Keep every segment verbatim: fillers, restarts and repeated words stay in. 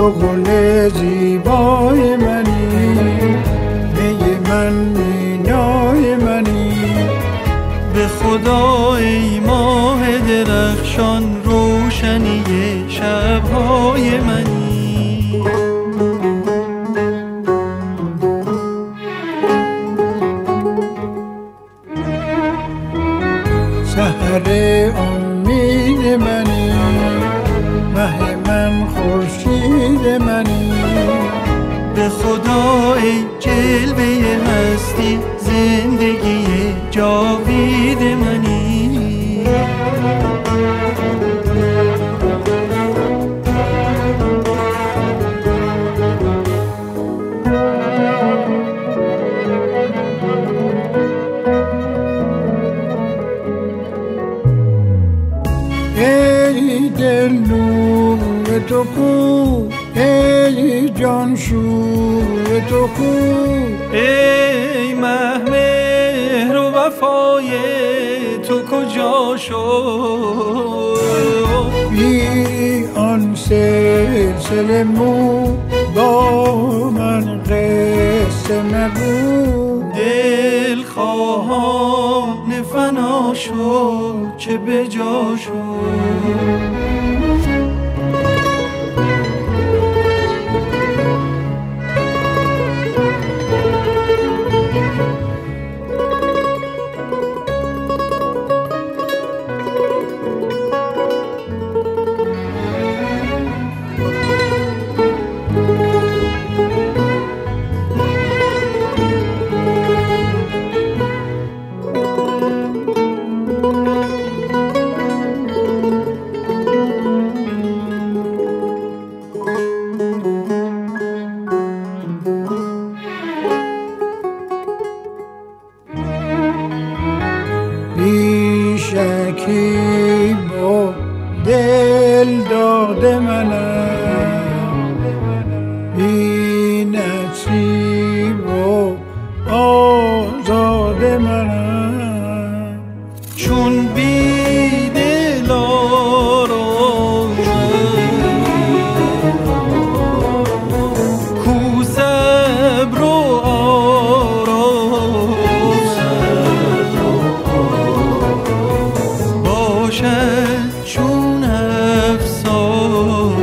تو گل زیبای منی، می من مینای منی. به خدا ای ماه درخشان روشنی شبهای منی. سحر امید منی، مه من خورشید منی. به خدا ای جلوه هستی زندگی جاوید منی. ای دل نور تو کو، ای جان شور تو کو. ای مه مهر و وفای تو کجا شد؟ بی آن سلسله مو با من قصه مگو. دل خواهان فنا شد چه به جا شد. بی شکی با دل داد منم، بی نصیب و آزاد منم. چون بی دل آرامم کو صبر و آرام باشد چون افسانه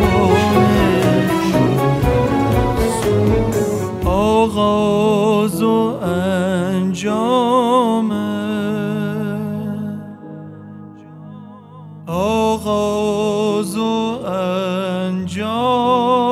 آغاز و انجام، آغاز و انجام.